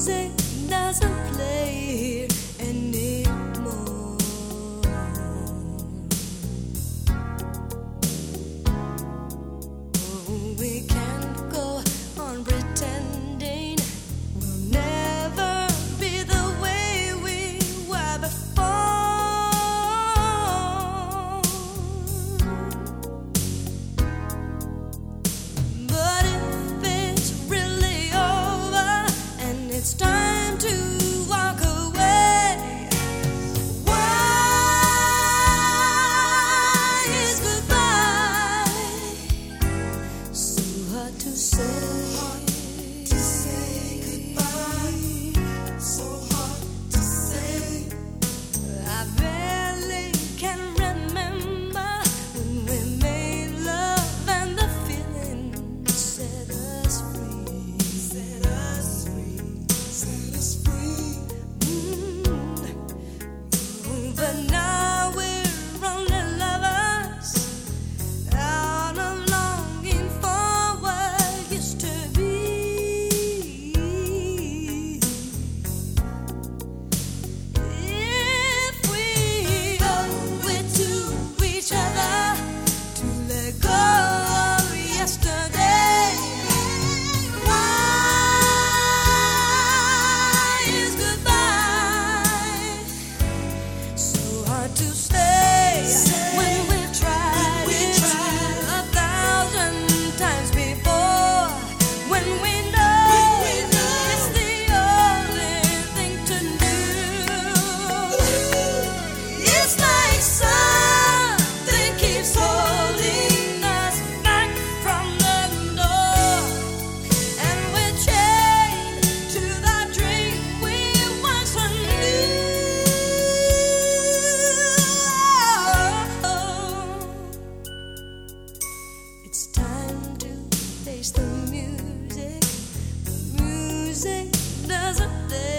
music doesn't play anymore. Oh, we can't go on pretending we'll never be the way we were before. But if it's really over and it's time to walk away, why is goodbye so hard to say? Goodbye, so hard to say. I barely can remember when we made love and the feeling set us free. Set us free. Set us free. But now we're only lovers, out of longing for what used to be. If we owe it to each other to let go of yesterday, why is goodbye so hard to stay when we've tried it 1,000 times before? When we know it's the only thing to do. It's like something keeps holding us back from the door, and we're chained to the dream we once knew. It's time to face the music. The music doesn't play